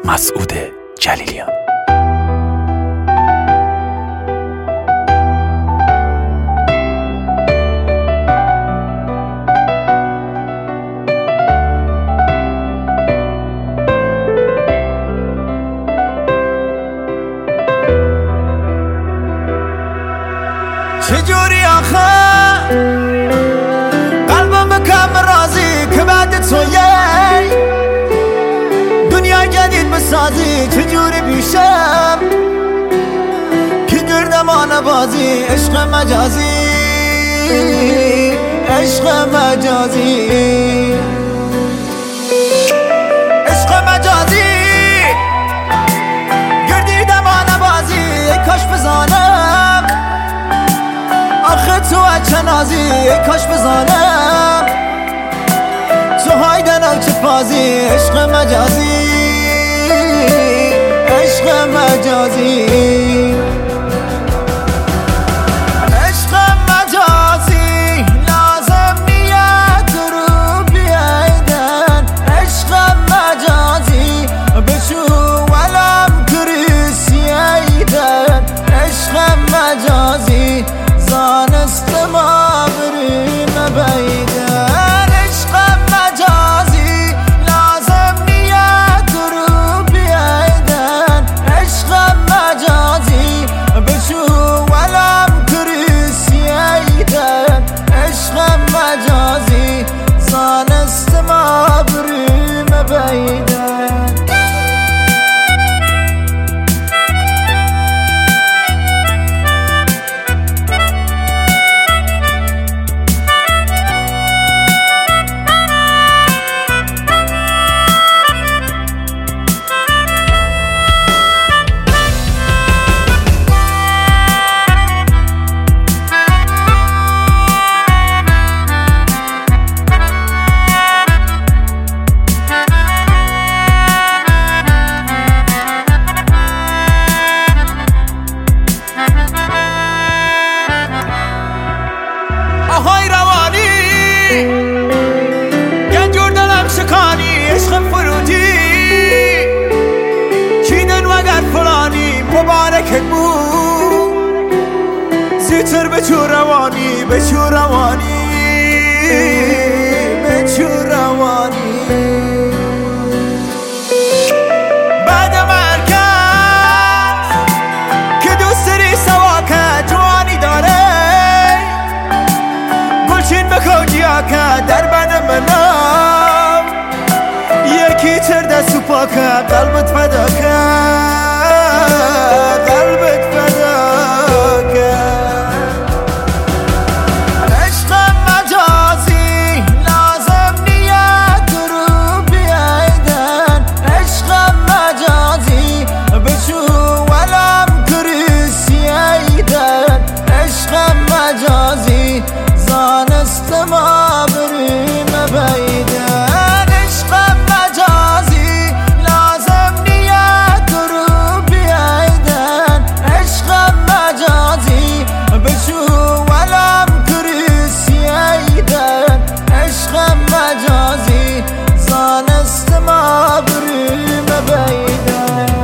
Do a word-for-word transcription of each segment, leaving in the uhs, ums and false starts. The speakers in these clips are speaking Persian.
مسعود جلیلیان. چجوری آخه قلبم بکم رازی که بعد تویی دنیا جدید بسازی، چجوری بیشم که گردمان بازی، عشق مجازی عشق مجازی عشق مجازی گردیدمان بازی، ای کاش بزانم آخه تو چنازی، ای کاش بزانم تو هایدن چه فازی، عشق مجازی عشق مجازی عشق مجازی لازم نیت رو بیایدن، عشق مجازی بشو ولم کریسیایدن، عشق مجازی زانست ما بریم بیدن، عشق مجازی لازم نیت رو بیایدن، عشق مجازی بشو ولم کریسیایدن، عشق مجازی زانست ما بریم بیدن. آهای روانی گنجور دلم شکانی، عشق فرودی چیدن وگر فلانی، مبارکت بود زیتر به چو روانی، به چو روانی به چو روانی بعد مرکز که دوست داری سواکت جوانی داره، گلچین بکوجیا که در بند منم یکی تر دستو پاکه، قلبت فدا که قلبت فدا که عشق مجازی لازم نیت رو بیایدن، عشق مجازی بشو ولم کریسیایدن، عشق مجازی زانست ما بریم بیدن، عشق مجازی لازم نیت رو بیایدن، عشق مجازی بشو ولم کریسیایدن، عشق مجازی زانست ما بریم بیدن.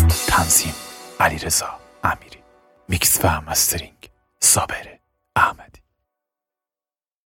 تنظیم علیرضا امیری، میکس و مسترینگ صابر احمد.